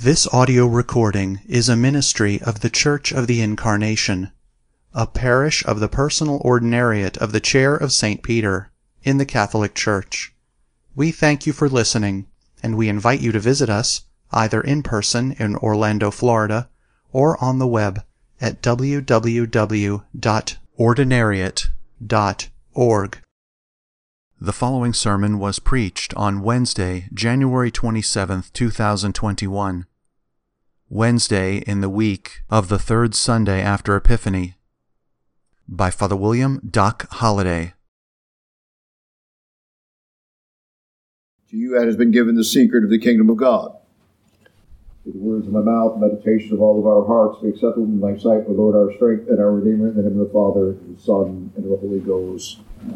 This audio recording is a ministry of the Church of the Incarnation, a parish of the personal ordinariate of the Chair of St. Peter, in the Catholic Church. We thank you for listening, and we invite you to visit us, either in person in Orlando, Florida, or on the web at www.ordinariate.org. The following sermon was preached on Wednesday, January 27, 2021. Wednesday in the week of the third Sunday after Epiphany, by Father William Doc Holliday. To you has been given the secret of the kingdom of God. With the words of my mouth, meditation of all of our hearts, be acceptable in thy sight, O Lord, our strength and our Redeemer, in the name of the Father, the Son, and of the Holy Ghost.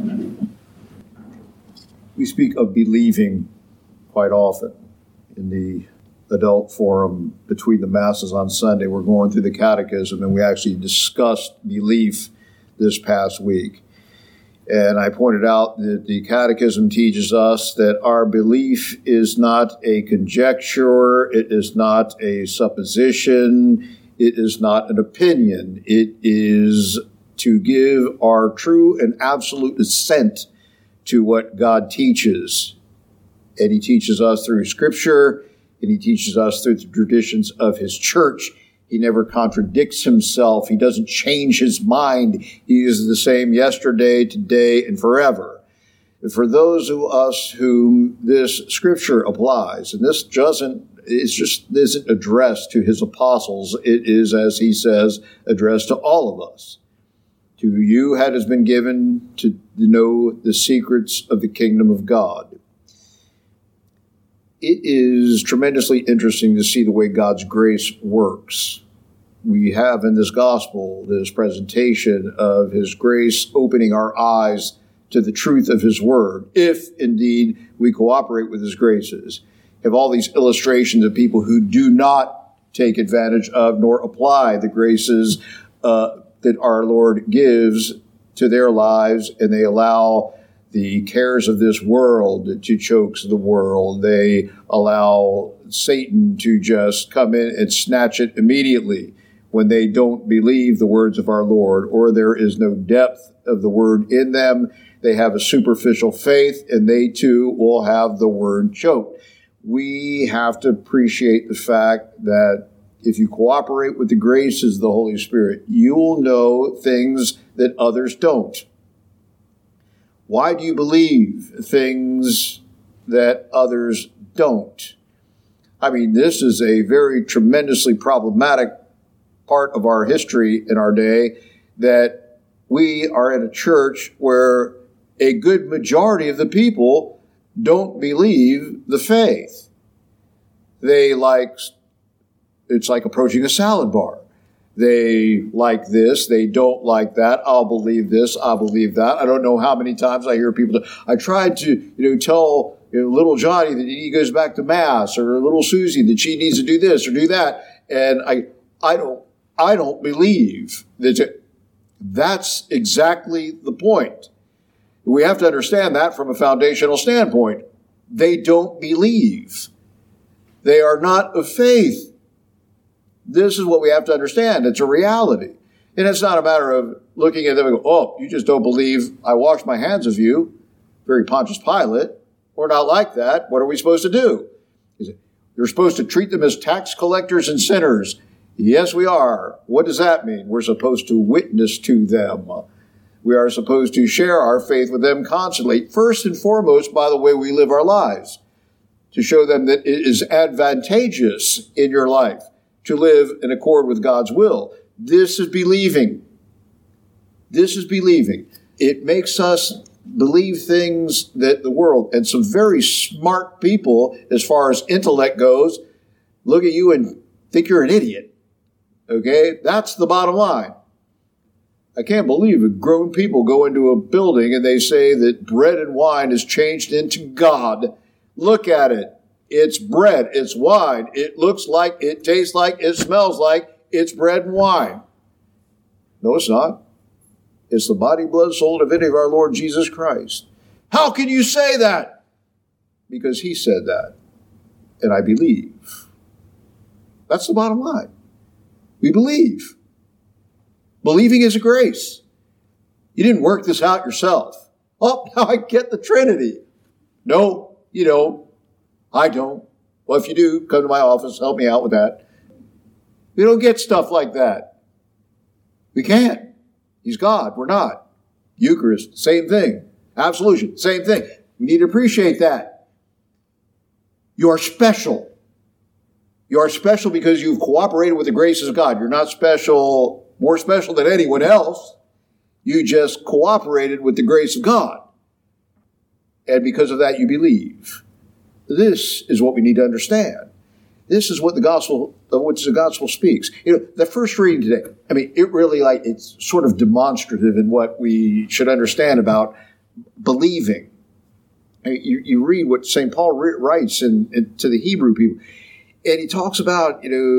We speak of believing quite often. In the adult forum between the Masses on Sunday, we're going through the Catechism, and we actually discussed belief this past week. And I pointed out that the Catechism teaches us that our belief is not a conjecture, it is not a supposition, it is not an opinion. It is to give our true and absolute assent to what God teaches. And He teaches us through Scripture, and He teaches us through the traditions of His church. He never contradicts Himself. He doesn't change His mind. He is the same yesterday, today, and forever. And for those of us whom this Scripture applies, and this isn't addressed to His apostles. It is, as He says, addressed to all of us. To you has been given to know the secrets of the kingdom of God. It is tremendously interesting to see the way God's grace works. We have in this gospel this presentation of His grace opening our eyes to the truth of His word, if indeed we cooperate with His graces. Have all these illustrations of people who do not take advantage of nor apply the graces that our Lord gives to their lives, and they allow the cares of this world to choke the world. They allow Satan to just come in and snatch it immediately when they don't believe the words of our Lord, or there is no depth of the word in them. They have a superficial faith, and they too will have the word choked. We have to appreciate the fact that if you cooperate with the graces of the Holy Spirit, you will know things that others don't. Why do you believe things that others don't? I mean, this is a very tremendously problematic part of our history in our day, that we are in a church where a good majority of the people don't believe the faith. It's like approaching a salad bar. They like this, they don't like that. I'll believe this, I'll believe that. I don't know how many times I hear people I tried to tell little Johnny that he goes back to Mass, or little Susie that she needs to do this or do that, and I don't believe that. That's exactly the point. We have to understand that from a foundational standpoint. They don't believe. They are not of faith. This is what we have to understand. It's a reality. And it's not a matter of looking at them and go, oh, you just don't believe I washed my hands of you. Very Pontius Pilate. We're not like that. What are we supposed to do? You're supposed to treat them as tax collectors and sinners. Yes, we are. What does that mean? We're supposed to witness to them. We are supposed to share our faith with them constantly. First and foremost, by the way we live our lives, to show them that it is advantageous in your life to live in accord with God's will. This is believing. This is believing. It makes us believe things that the world, and some very smart people, as far as intellect goes, look at you and think you're an idiot. Okay? That's the bottom line. I can't believe it. Grown people go into a building and they say that bread and wine is changed into God. Look at it. It's bread, it's wine, it looks like, it tastes like, it smells like, it's bread and wine. No, it's not. It's the body, blood, soul, and divinity of our Lord Jesus Christ. How can you say that? Because He said that, and I believe. That's the bottom line. We believe. Believing is a grace. You didn't work this out yourself. Oh, now I get the Trinity. No, you don't. I don't. Well, if you do, come to my office, help me out with that. We don't get stuff like that. We can't. He's God. We're not. Eucharist, same thing. Absolution, same thing. We need to appreciate that. You are special. You are special because you've cooperated with the graces of God. You're not special, more special than anyone else. You just cooperated with the grace of God. And because of that, you believe. This is what we need to understand. This is what the gospel speaks. The first reading today, it really it's sort of demonstrative in what we should understand about believing. You read what St. Paul writes to the Hebrew people, and he talks about,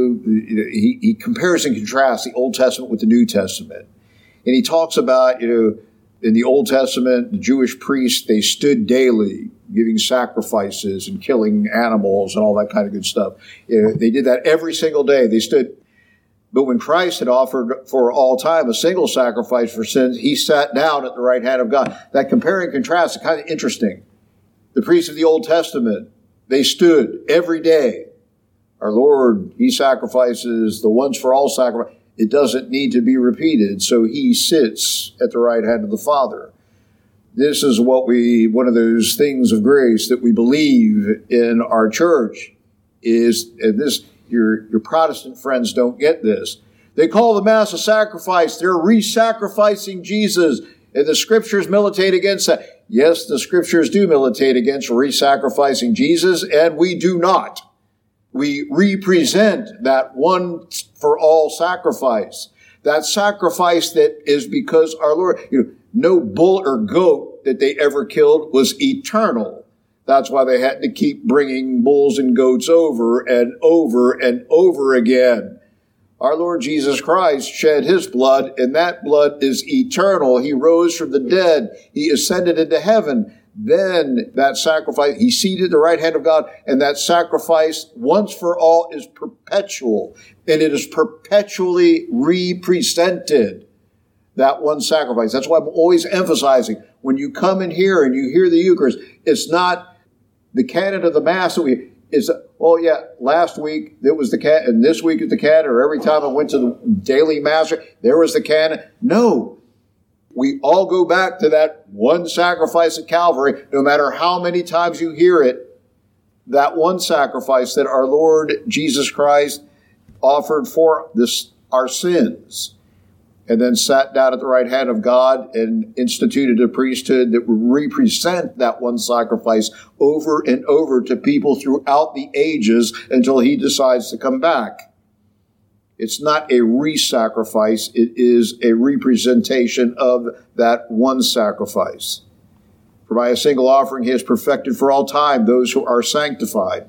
he compares and contrasts the Old Testament with the New Testament. And he talks about, in the Old Testament, the Jewish priests, they stood daily giving sacrifices and killing animals and all that kind of good stuff. They did that every single day. They stood. But when Christ had offered for all time a single sacrifice for sins, he sat down at the right hand of God. That compare and contrast is kind of interesting. The priests of the Old Testament, they stood every day. Our Lord, he sacrifices the once for all sacrifice. It doesn't need to be repeated, so he sits at the right hand of the Father. This is one of those things of grace that we believe in our church is, and this, your Protestant friends don't get this. They call the Mass a sacrifice. They're re-sacrificing Jesus, and the Scriptures militate against that. Yes, the Scriptures do militate against re-sacrificing Jesus, and we do not. We represent that one for all sacrifice. That sacrifice that is because our Lord, no bull or goat that they ever killed was eternal. That's why they had to keep bringing bulls and goats over and over and over again. Our Lord Jesus Christ shed his blood, and that blood is eternal. He rose from the dead. He ascended into heaven. Then that sacrifice, he seated at the right hand of God, and that sacrifice once for all is perpetual, and it is perpetually represented, that one sacrifice. That's why I'm always emphasizing, when you come in here and you hear the Eucharist, it's not the canon of the Mass last week there was the canon, and this week is the canon, or every time I went to the daily Mass, there was the canon. No. We all go back to that one sacrifice at Calvary, no matter how many times you hear it, that one sacrifice that our Lord Jesus Christ offered for our sins, and then sat down at the right hand of God and instituted a priesthood that would represent that one sacrifice over and over to people throughout the ages until he decides to come back. It's not a re-sacrifice. It is a representation of that one sacrifice. For by a single offering he has perfected for all time those who are sanctified.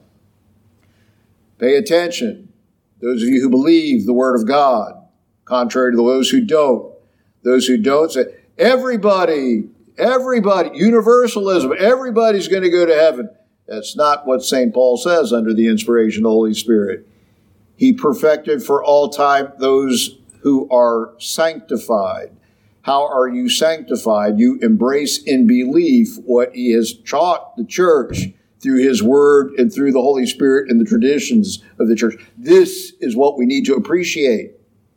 Pay attention. Those of you who believe the Word of God, contrary to those who don't. Those who don't say, everybody, universalism, everybody's going to go to heaven. That's not what St. Paul says under the inspiration of the Holy Spirit. He perfected for all time those who are sanctified. How are you sanctified? You embrace in belief what he has taught the church through his word and through the Holy Spirit and the traditions of the church. This is what we need to appreciate.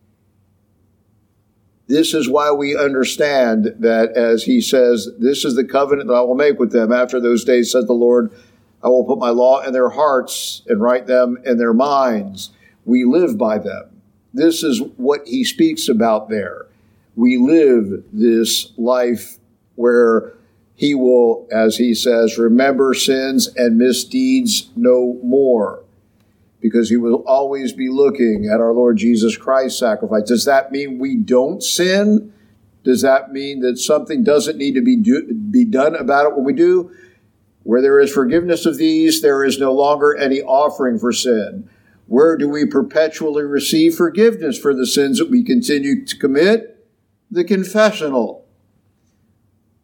This is why we understand that, as he says, this is the covenant that I will make with them. After those days, said the Lord, I will put my law in their hearts and write them in their minds. We live by them. This is what he speaks about there. We live this life where he will, as he says, remember sins and misdeeds no more, because he will always be looking at our Lord Jesus Christ's sacrifice. Does that mean we don't sin? Does that mean that something doesn't need to be done about it when we do? Where there is forgiveness of these, there is no longer any offering for sin. Where do we perpetually receive forgiveness for the sins that we continue to commit? The confessional.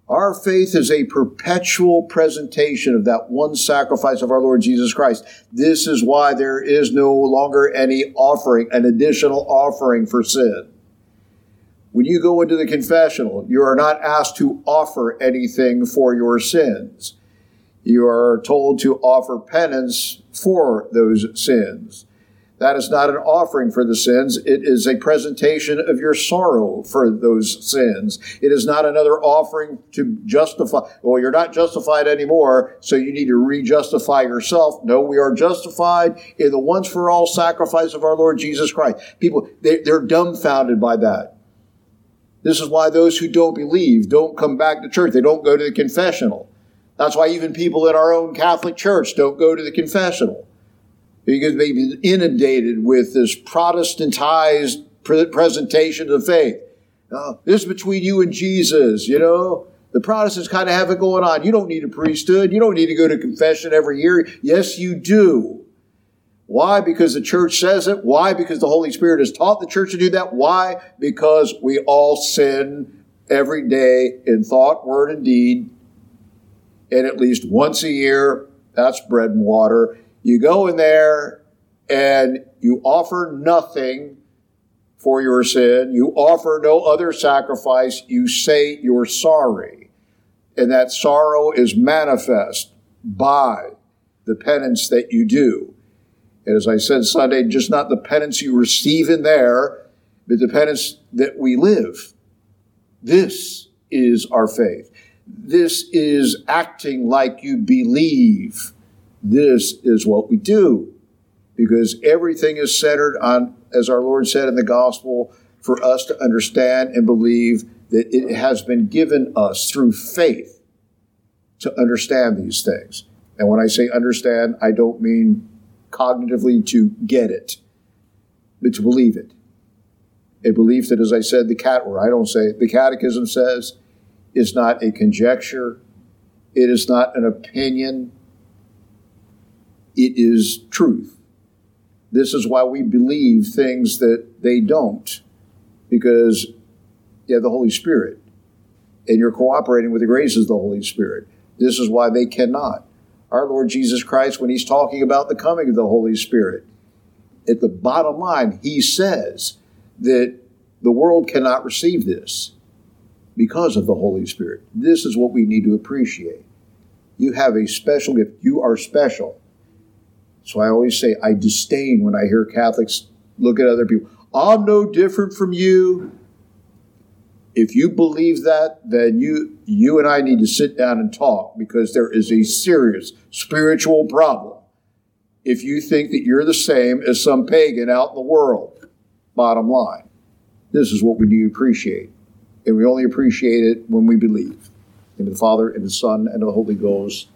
Our faith is a perpetual presentation of that one sacrifice of our Lord Jesus Christ. This is why there is no longer any offering, an additional offering for sin. When you go into the confessional, you are not asked to offer anything for your sins. You are told to offer penance for those sins. That is not an offering for the sins. It is a presentation of your sorrow for those sins. It is not another offering to justify. Well, you're not justified anymore, so you need to re-justify yourself. No, we are justified in the once-for-all sacrifice of our Lord Jesus Christ. People, they're dumbfounded by that. This is why those who don't believe don't come back to church. They don't go to the confessional. That's why even people in our own Catholic Church don't go to the confessional. Because they've been inundated with this Protestantized presentation of faith. This is between you and Jesus, you know. The Protestants kind of have it going on. You don't need a priesthood. You don't need to go to confession every year. Yes, you do. Why? Because the church says it. Why? Because the Holy Spirit has taught the church to do that. Why? Because we all sin every day in thought, word, and deed. And at least once a year, that's bread and water. You go in there and you offer nothing for your sin. You offer no other sacrifice. You say you're sorry. And that sorrow is manifest by the penance that you do. And as I said Sunday, just not the penance you receive in there, but the penance that we live. This is our faith. This is acting like you believe. This is what we do, because everything is centered on, as our Lord said in the gospel, for us to understand and believe that it has been given us through faith to understand these things. And when I say understand, I don't mean cognitively to get it, but to believe it. A belief that, as I said, the Catechism says, is not a conjecture. It is not an opinion. It is truth. This is why we believe things that they don't, because you have the Holy Spirit, and you're cooperating with the graces of the Holy Spirit. This is why they cannot. Our Lord Jesus Christ, when he's talking about the coming of the Holy Spirit, at the bottom line, he says that the world cannot receive this because of the Holy Spirit. This is what we need to appreciate. You have a special gift. You are special. So I always say, I disdain when I hear Catholics look at other people. I'm no different from you. If you believe that, then you and I need to sit down and talk, because there is a serious spiritual problem if you think that you're the same as some pagan out in the world. Bottom line. This is what we need to appreciate. And we only appreciate it when we believe. In the Father, and the Son, and the Holy Ghost.